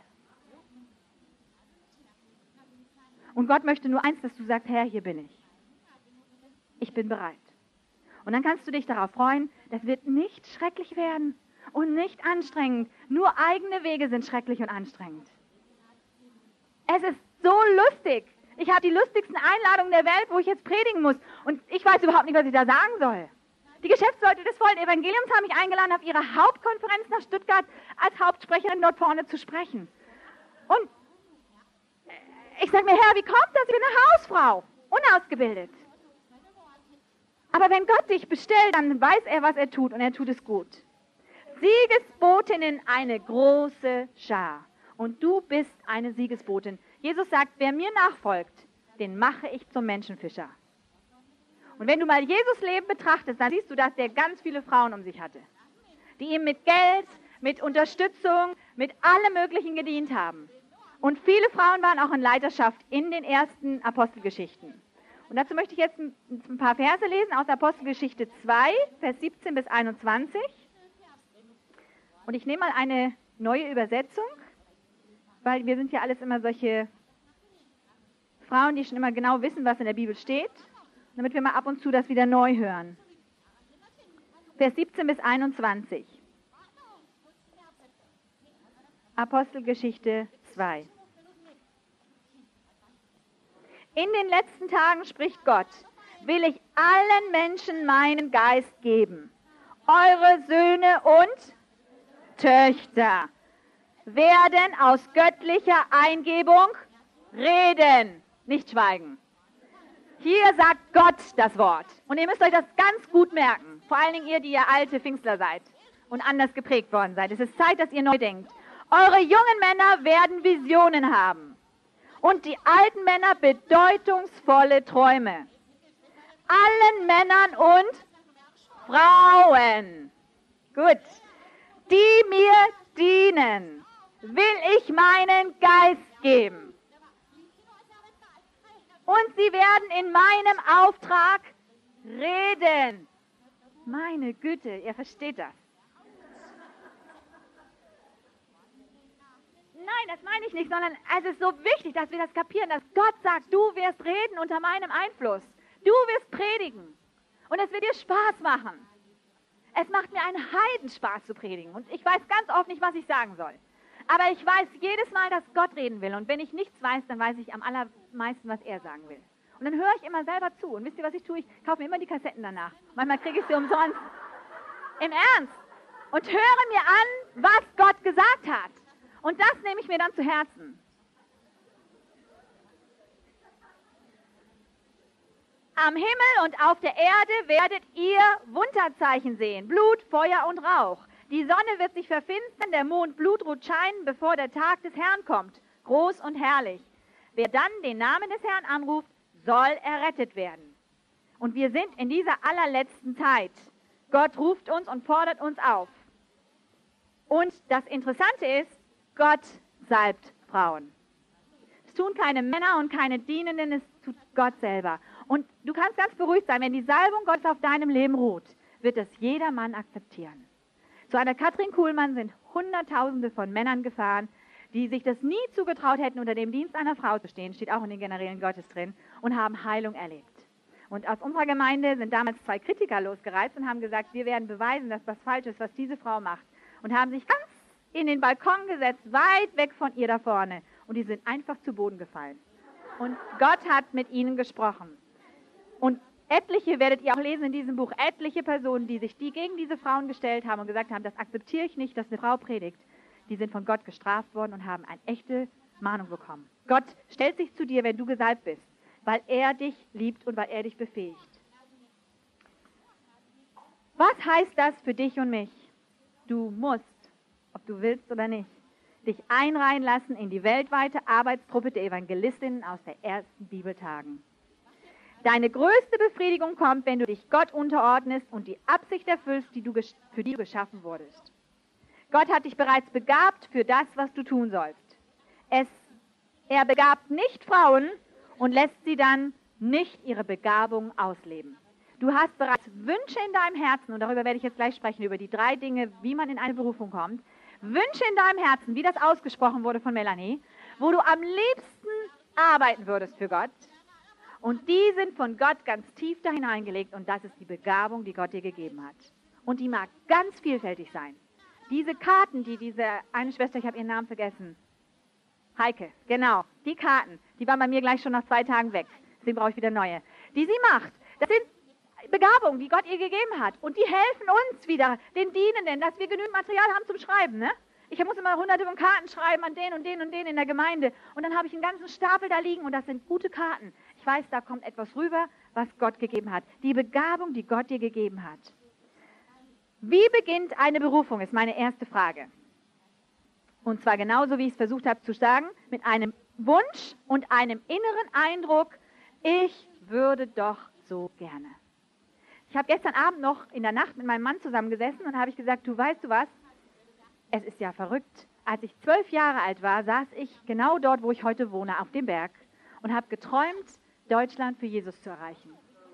Und Gott möchte nur eins, dass du sagst, Herr, hier bin ich. Ich bin bereit. Und dann kannst du dich darauf freuen, das wird nicht schrecklich werden und nicht anstrengend. Nur eigene Wege sind schrecklich und anstrengend. Es ist so lustig. Ich habe die lustigsten Einladungen der Welt, wo ich jetzt predigen muss. Und ich weiß überhaupt nicht, was ich da sagen soll. Die Geschäftsleute des vollen Evangeliums haben mich eingeladen, auf ihrer Hauptkonferenz nach Stuttgart als Hauptsprecherin dort vorne zu sprechen. Und ich sage mir, Herr, wie kommt das? Ich bin eine Hausfrau, unausgebildet. Aber wenn Gott dich bestellt, dann weiß er, was er tut und er tut es gut. Siegesbotinnen, eine große Schar. Und du bist eine Siegesbotin. Jesus sagt, wer mir nachfolgt, den mache ich zum Menschenfischer. Und wenn du mal Jesus Leben betrachtest, dann siehst du, dass der ganz viele Frauen um sich hatte, die ihm mit Geld, mit Unterstützung, mit allem Möglichen gedient haben. Und viele Frauen waren auch in Leiterschaft in den ersten Apostelgeschichten. Und dazu möchte ich jetzt ein paar Verse lesen aus Apostelgeschichte zwei, Vers siebzehn bis einundzwanzig. Und ich nehme mal eine neue Übersetzung, weil wir sind ja alles immer solche Frauen, die schon immer genau wissen, was in der Bibel steht, damit wir mal ab und zu das wieder neu hören. Vers siebzehn bis einundzwanzig. Apostelgeschichte zwei. In den letzten Tagen, spricht Gott, will ich allen Menschen meinen Geist geben. Eure Söhne und Töchter werden aus göttlicher Eingebung reden, nicht schweigen. Hier sagt Gott das Wort. Und ihr müsst euch das ganz gut merken. Vor allen Dingen ihr, die ja alte Pfingstler seid und anders geprägt worden seid. Es ist Zeit, dass ihr neu denkt. Eure jungen Männer werden Visionen haben. Und die alten Männer bedeutungsvolle Träume. Allen Männern und Frauen, gut, die mir dienen, will ich meinen Geist geben. Und sie werden in meinem Auftrag reden. Meine Güte, ihr versteht das. Nein, das meine ich nicht, sondern es ist so wichtig, dass wir das kapieren, dass Gott sagt, du wirst reden unter meinem Einfluss. Du wirst predigen. Und es wird dir Spaß machen. Es macht mir einen Heidenspaß zu predigen. Und ich weiß ganz oft nicht, was ich sagen soll. Aber ich weiß jedes Mal, dass Gott reden will. Und wenn ich nichts weiß, dann weiß ich am allermeisten, was er sagen will. Und dann höre ich immer selber zu. Und wisst ihr, was ich tue? Ich kaufe mir immer die Kassetten danach. Manchmal kriege ich sie umsonst. Im Ernst. Und höre mir an, was Gott gesagt hat. Und das nehme ich mir dann zu Herzen. Am Himmel und auf der Erde werdet ihr Wunderzeichen sehen, Blut, Feuer und Rauch. Die Sonne wird sich verfinstern, der Mond blutrot scheinen, bevor der Tag des Herrn kommt, groß und herrlich. Wer dann den Namen des Herrn anruft, soll errettet werden. Und wir sind in dieser allerletzten Zeit. Gott ruft uns und fordert uns auf. Und das Interessante ist, Gott salbt Frauen. Es tun keine Männer und keine Dienenden, es tut Gott selber. Und du kannst ganz beruhigt sein, wenn die Salbung Gottes auf deinem Leben ruht, wird das jeder Mann akzeptieren. Zu einer Katrin Kuhlmann sind Hunderttausende von Männern gefahren, die sich das nie zugetraut hätten, unter dem Dienst einer Frau zu stehen, steht auch in den Generälen Gottes drin, und haben Heilung erlebt. Und aus unserer Gemeinde sind damals zwei Kritiker losgereist und haben gesagt, wir werden beweisen, dass das falsch ist, was diese Frau macht. Und haben sich ganz in den Balkon gesetzt, weit weg von ihr da vorne. Und die sind einfach zu Boden gefallen. Und Gott hat mit ihnen gesprochen. Und etliche, werdet ihr auch lesen in diesem Buch, etliche Personen, die sich die gegen diese Frauen gestellt haben und gesagt haben, das akzeptiere ich nicht, dass eine Frau predigt, die sind von Gott gestraft worden und haben eine echte Mahnung bekommen. Gott stellt sich zu dir, wenn du gesalbt bist, weil er dich liebt und weil er dich befähigt. Was heißt das für dich und mich? Du musst, ob du willst oder nicht, dich einreihen lassen in die weltweite Arbeitstruppe der Evangelistinnen aus den ersten Bibeltagen. Deine größte Befriedigung kommt, wenn du dich Gott unterordnest und die Absicht erfüllst, die du, für die du geschaffen wurdest. Gott hat dich bereits begabt für das, was du tun sollst. Es, er begabt nicht Frauen und lässt sie dann nicht ihre Begabung ausleben. Du hast bereits Wünsche in deinem Herzen, und darüber werde ich jetzt gleich sprechen, über die drei Dinge, wie man in eine Berufung kommt. Wünsche in deinem Herzen, wie das ausgesprochen wurde von Melanie, wo du am liebsten arbeiten würdest für Gott. Und die sind von Gott ganz tief da hineingelegt, und das ist die Begabung, die Gott dir gegeben hat. Und die mag ganz vielfältig sein. Diese Karten, die diese eine Schwester, ich habe ihren Namen vergessen, Heike, genau, die Karten, die waren bei mir gleich schon nach zwei Tagen weg. Deswegen brauche ich wieder neue. Die sie macht, das sind Begabungen, die Gott ihr gegeben hat. Und die helfen uns wieder, den Dienenden, dass wir genügend Material haben zum Schreiben. Ne? Ich muss immer hunderte von Karten schreiben an den und den und den in der Gemeinde. Und dann habe ich einen ganzen Stapel da liegen, und das sind gute Karten. Ich weiß, da kommt etwas rüber, was Gott gegeben hat. Die Begabung, die Gott dir gegeben hat. Wie beginnt eine Berufung, ist meine erste Frage. Und zwar genauso, wie ich es versucht habe zu sagen, mit einem Wunsch und einem inneren Eindruck, ich würde doch so gerne. Ich habe gestern Abend noch in der Nacht mit meinem Mann zusammengesessen und habe ich gesagt, du weißt du was, es ist ja verrückt. Als ich zwölf Jahre alt war, saß ich genau dort, wo ich heute wohne, auf dem Berg, und habe geträumt, Deutschland für Jesus zu erreichen.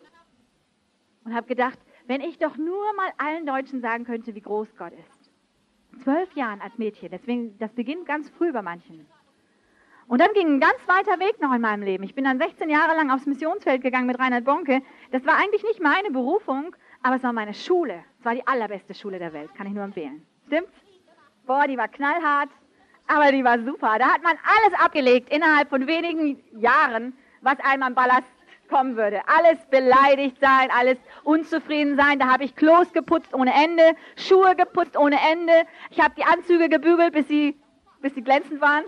Und habe gedacht, wenn ich doch nur mal allen Deutschen sagen könnte, wie groß Gott ist. Zwölf Jahren als Mädchen, deswegen, das beginnt ganz früh bei manchen. Und dann ging ein ganz weiter Weg noch in meinem Leben. Ich bin dann sechzehn Jahre lang aufs Missionsfeld gegangen mit Reinhard Bonke. Das war eigentlich nicht meine Berufung, aber es war meine Schule. Es war die allerbeste Schule der Welt, kann ich nur empfehlen. Stimmt's? Boah, die war knallhart, aber die war super. Da hat man alles abgelegt innerhalb von wenigen Jahren, was einem am Ballast kommen würde. Alles beleidigt sein, alles unzufrieden sein. Da habe ich Klos geputzt ohne Ende, Schuhe geputzt ohne Ende. Ich habe die Anzüge gebügelt, bis sie, bis sie glänzend waren.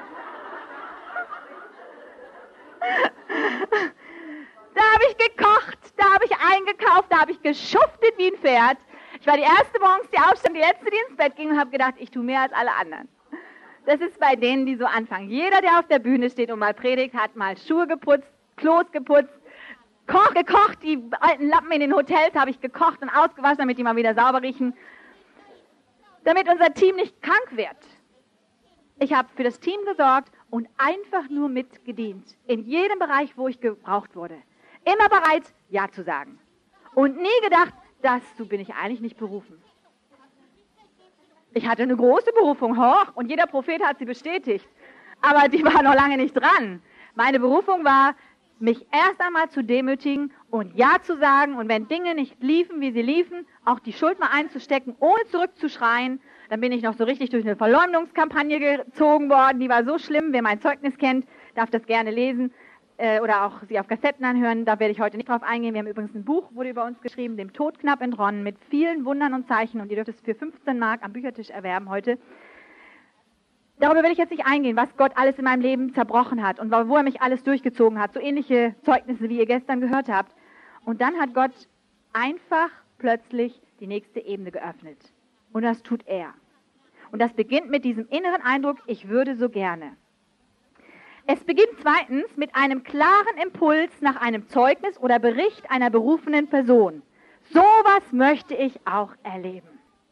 Da habe ich gekocht, da habe ich eingekauft, da habe ich geschuftet wie ein Pferd. Ich war die erste morgens, die aufstand, die letzte, die ins Bett ging, und habe gedacht, ich tue mehr als alle anderen. Das ist bei denen, die so anfangen. Jeder, der auf der Bühne steht und mal predigt, hat mal Schuhe geputzt, Klos geputzt, Koch, gekocht, die alten Lappen in den Hotels habe ich gekocht und ausgewaschen, damit die mal wieder sauber riechen. Damit unser Team nicht krank wird. Ich habe für das Team gesorgt und einfach nur mitgedient. In jedem Bereich, wo ich gebraucht wurde. Immer bereit, Ja zu sagen. Und nie gedacht, dazu bin ich eigentlich nicht berufen. Ich hatte eine große Berufung, hoch, und jeder Prophet hat sie bestätigt. Aber die war noch lange nicht dran. Meine Berufung war, mich erst einmal zu demütigen und Ja zu sagen, und wenn Dinge nicht liefen, wie sie liefen, auch die Schuld mal einzustecken, ohne zurückzuschreien. Dann bin ich noch so richtig durch eine Verleumdungskampagne gezogen worden, die war so schlimm. Wer mein Zeugnis kennt, darf das gerne lesen äh, oder auch sie auf Kassetten anhören. Da werde ich heute nicht drauf eingehen. Wir haben übrigens ein Buch, wurde über uns geschrieben, dem Tod knapp entronnen, mit vielen Wundern und Zeichen, und ihr dürft es für fünfzehn Mark am Büchertisch erwerben heute. Darüber will ich jetzt nicht eingehen, was Gott alles in meinem Leben zerbrochen hat und wo er mich alles durchgezogen hat. So ähnliche Zeugnisse, wie ihr gestern gehört habt. Und dann hat Gott einfach plötzlich die nächste Ebene geöffnet. Und das tut er. Und das beginnt mit diesem inneren Eindruck, ich würde so gerne. Es beginnt zweitens mit einem klaren Impuls nach einem Zeugnis oder Bericht einer berufenen Person. Sowas möchte ich auch erleben.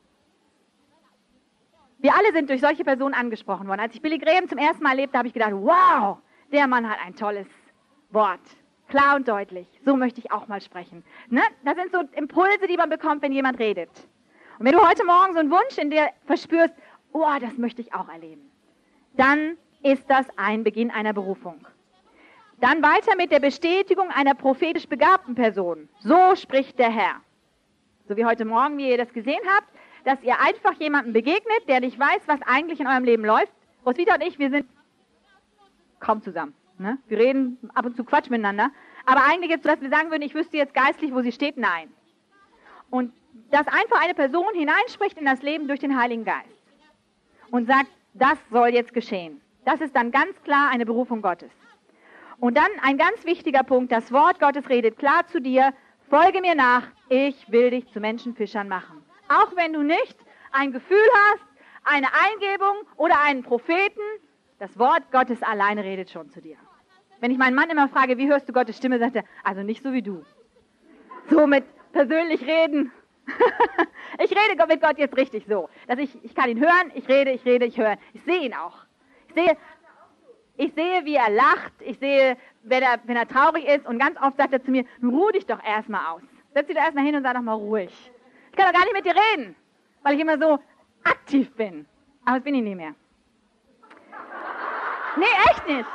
Wir alle sind durch solche Personen angesprochen worden. Als ich Billy Graham zum ersten Mal erlebte, habe ich gedacht, wow, der Mann hat ein tolles Wort. Klar und deutlich. So möchte ich auch mal sprechen. Ne? Das sind so Impulse, die man bekommt, wenn jemand redet. Und wenn du heute Morgen so einen Wunsch in dir verspürst, oh, das möchte ich auch erleben, dann ist das ein Beginn einer Berufung. Dann weiter mit der Bestätigung einer prophetisch begabten Person. So spricht der Herr. So wie heute Morgen, wie ihr das gesehen habt, dass ihr einfach jemandem begegnet, der nicht weiß, was eigentlich in eurem Leben läuft. Roswitha und ich, wir sind kaum zusammen. Ne? Wir reden ab und zu Quatsch miteinander. Aber eigentlich jetzt, dass wir sagen würden, ich wüsste jetzt geistlich, wo sie steht, nein. Und dass einfach eine Person hineinspricht in das Leben durch den Heiligen Geist und sagt, das soll jetzt geschehen. Das ist dann ganz klar eine Berufung Gottes. Und dann ein ganz wichtiger Punkt, das Wort Gottes redet klar zu dir, folge mir nach, ich will dich zu Menschenfischern machen. Auch wenn du nicht ein Gefühl hast, eine Eingebung oder einen Propheten, das Wort Gottes alleine redet schon zu dir. Wenn ich meinen Mann immer frage, wie hörst du Gottes Stimme, sagt er, also nicht so wie du. So mit persönlich reden. Ich rede mit Gott jetzt richtig so, dass ich, ich kann ihn hören, ich rede, ich rede, ich höre. Ich sehe ihn auch. Ich sehe, ich sehe, wie er lacht, ich sehe, wenn er, wenn er traurig ist und ganz oft sagt er zu mir, ruh dich doch erstmal aus. Setz dich doch erstmal hin und sei doch mal ruhig. Ich kann doch gar nicht mit dir reden, weil ich immer so aktiv bin. Aber das bin ich nie mehr. Nee, echt nicht.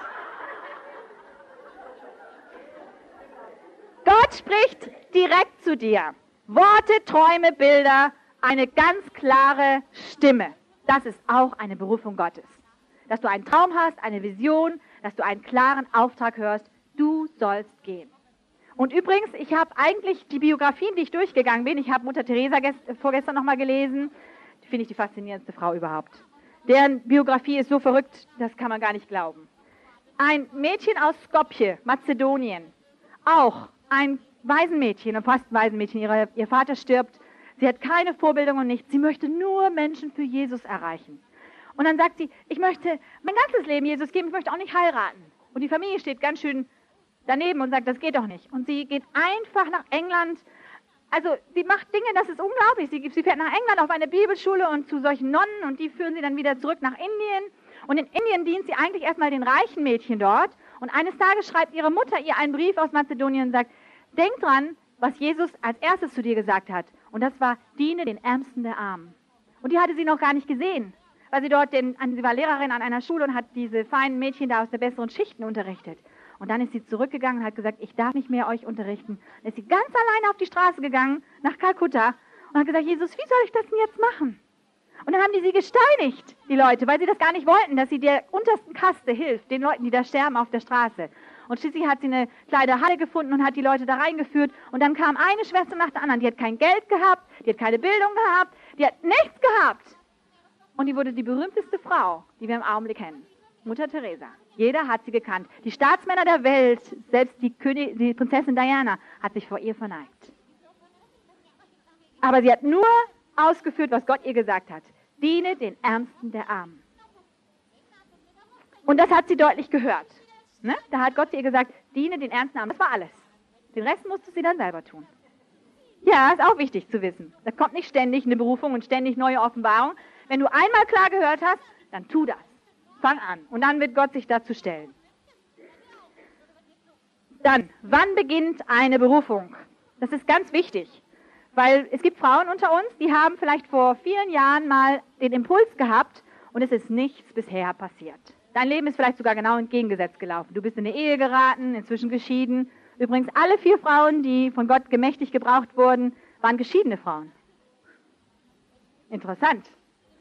Gott spricht direkt zu dir. Worte, Träume, Bilder, eine ganz klare Stimme. Das ist auch eine Berufung Gottes. Dass du einen Traum hast, eine Vision, dass du einen klaren Auftrag hörst, du sollst gehen. Und übrigens, ich habe eigentlich die Biografien, die ich durchgegangen bin, ich habe Mutter Teresa gest- vorgestern nochmal gelesen, die finde ich die faszinierendste Frau überhaupt. Deren Biografie ist so verrückt, das kann man gar nicht glauben. Ein Mädchen aus Skopje, Mazedonien, auch ein Waisenmädchen, ein fast Waisenmädchen, ihre, ihr Vater stirbt, sie hat keine Vorbildung und nichts, sie möchte nur Menschen für Jesus erreichen. Und dann sagt sie, ich möchte mein ganzes Leben Jesus geben, ich möchte auch nicht heiraten. Und die Familie steht ganz schön daneben und sagt, das geht doch nicht. Und sie geht einfach nach England, also sie macht Dinge, das ist unglaublich. Sie, sie fährt nach England auf eine Bibelschule und zu solchen Nonnen und die führen sie dann wieder zurück nach Indien. Und in Indien dient sie eigentlich erstmal den reichen Mädchen dort. Und eines Tages schreibt ihre Mutter ihr einen Brief aus Mazedonien und sagt, denk dran, was Jesus als erstes zu dir gesagt hat. Und das war, diene den Ärmsten der Armen. Und die hatte sie noch gar nicht gesehen, weil sie dort, den, sie war Lehrerin an einer Schule und hat diese feinen Mädchen da aus der besseren Schichten unterrichtet. Und dann ist sie zurückgegangen und hat gesagt, ich darf nicht mehr euch unterrichten. Dann ist sie ganz alleine auf die Straße gegangen, nach Kalkutta, und hat gesagt, Jesus, wie soll ich das denn jetzt machen? Und dann haben die sie gesteinigt, die Leute, weil sie das gar nicht wollten, dass sie der untersten Kaste hilft, den Leuten, die da sterben auf der Straße. Und schließlich hat sie eine kleine Halle gefunden und hat die Leute da reingeführt. Und dann kam eine Schwester nach der anderen, die hat kein Geld gehabt, die hat keine Bildung gehabt, die hat nichts gehabt. Und die wurde die berühmteste Frau, die wir im Augenblick kennen. Mutter Teresa. Jeder hat sie gekannt. Die Staatsmänner der Welt, selbst die, König, die Prinzessin Diana, hat sich vor ihr verneigt. Aber sie hat nur ausgeführt, was Gott ihr gesagt hat. Diene den Ärmsten der Armen. Und das hat sie deutlich gehört. Ne? Da hat Gott zu ihr gesagt, diene den Ärmsten der Armen. Das war alles. Den Rest musste sie dann selber tun. Ja, ist auch wichtig zu wissen. Da kommt nicht ständig eine Berufung und ständig neue Offenbarung. Wenn du einmal klar gehört hast, dann tu das. Fang an. Und dann wird Gott sich dazu stellen. Dann, wann beginnt eine Berufung? Das ist ganz wichtig. Weil es gibt Frauen unter uns, die haben vielleicht vor vielen Jahren mal den Impuls gehabt und es ist nichts bisher passiert. Dein Leben ist vielleicht sogar genau entgegengesetzt gelaufen. Du bist in eine Ehe geraten, inzwischen geschieden. Übrigens, alle vier Frauen, die von Gott gemächtig gebraucht wurden, waren geschiedene Frauen. Interessant.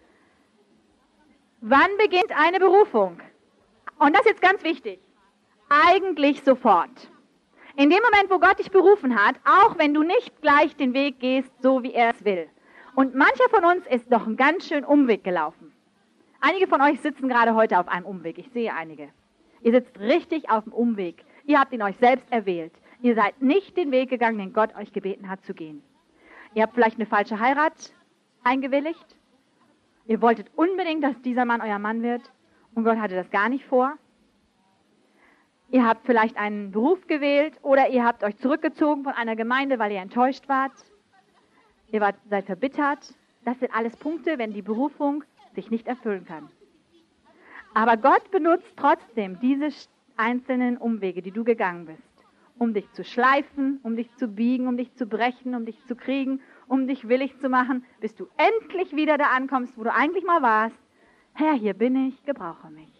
Wann beginnt eine Berufung? Und das ist jetzt ganz wichtig. Eigentlich sofort. In dem Moment, wo Gott dich berufen hat, auch wenn du nicht gleich den Weg gehst, so wie er es will. Und mancher von uns ist noch einen ganz schönen Umweg gelaufen. Einige von euch sitzen gerade heute auf einem Umweg. Ich sehe einige. Ihr sitzt richtig auf dem Umweg. Ihr habt ihn euch selbst erwählt. Ihr seid nicht den Weg gegangen, den Gott euch gebeten hat zu gehen. Ihr habt vielleicht eine falsche Heirat eingewilligt. Ihr wolltet unbedingt, dass dieser Mann euer Mann wird. Und Gott hatte das gar nicht vor. Ihr habt vielleicht einen Beruf gewählt oder ihr habt euch zurückgezogen von einer Gemeinde, weil ihr enttäuscht wart. Ihr wart, seid verbittert. Das sind alles Punkte, wenn die Berufung sich nicht erfüllen kann. Aber Gott benutzt trotzdem diese einzelnen Umwege, die du gegangen bist, um dich zu schleifen, um dich zu biegen, um dich zu brechen, um dich zu kriegen, um dich willig zu machen, bis du endlich wieder da ankommst, wo du eigentlich mal warst. Herr, hier bin ich, gebrauche mich.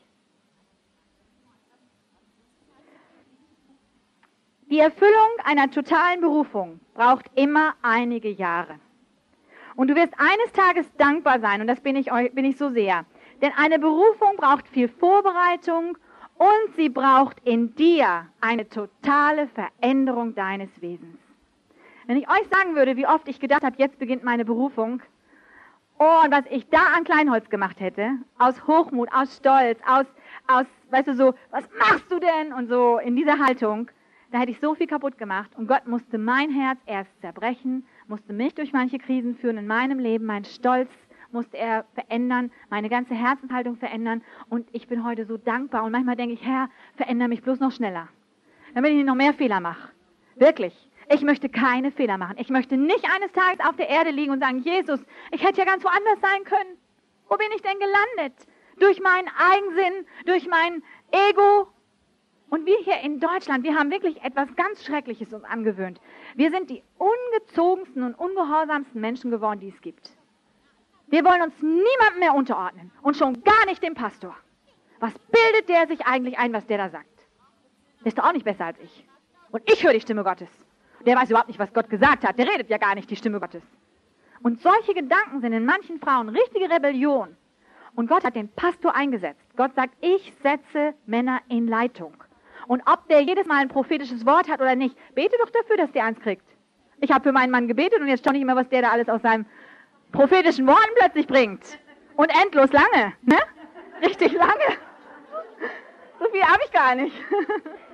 Die Erfüllung einer totalen Berufung braucht immer einige Jahre. Und du wirst eines Tages dankbar sein, und das bin ich, bin ich so sehr. Denn eine Berufung braucht viel Vorbereitung und sie braucht in dir eine totale Veränderung deines Wesens. Wenn ich euch sagen würde, wie oft ich gedacht habe, jetzt beginnt meine Berufung, oh, und was ich da an Kleinholz gemacht hätte, aus Hochmut, aus Stolz, aus, aus, weißt du, so, was machst du denn? Und so in dieser Haltung, da hätte ich so viel kaputt gemacht und Gott musste mein Herz erst zerbrechen, musste mich durch manche Krisen führen in meinem Leben, mein Stolz musste er verändern, meine ganze Herzenshaltung verändern und ich bin heute so dankbar und manchmal denke ich, Herr, verändere mich bloß noch schneller, damit ich nicht noch mehr Fehler mache. Wirklich. Ich möchte keine Fehler machen. Ich möchte nicht eines Tages auf der Erde liegen und sagen, Jesus, ich hätte ja ganz woanders sein können. Wo bin ich denn gelandet? Durch meinen Eigensinn, durch mein Ego. Und wir hier in Deutschland, wir haben wirklich etwas ganz Schreckliches uns angewöhnt. Wir sind die ungezogensten und ungehorsamsten Menschen geworden, die es gibt. Wir wollen uns niemandem mehr unterordnen und schon gar nicht dem Pastor. Was bildet der sich eigentlich ein, was der da sagt? Der ist doch auch nicht besser als ich. Und ich höre die Stimme Gottes. Der weiß überhaupt nicht, was Gott gesagt hat. Der redet ja gar nicht die Stimme Gottes. Und solche Gedanken sind in manchen Frauen richtige Rebellion. Und Gott hat den Pastor eingesetzt. Gott sagt, ich setze Männer in Leitung. Und ob der jedes Mal ein prophetisches Wort hat oder nicht, bete doch dafür, dass der eins kriegt. Ich habe für meinen Mann gebetet und jetzt staune ich immer, was der da alles aus seinem prophetischen Worten plötzlich bringt. Und endlos lange, ne? Richtig lange. So viel habe ich gar nicht.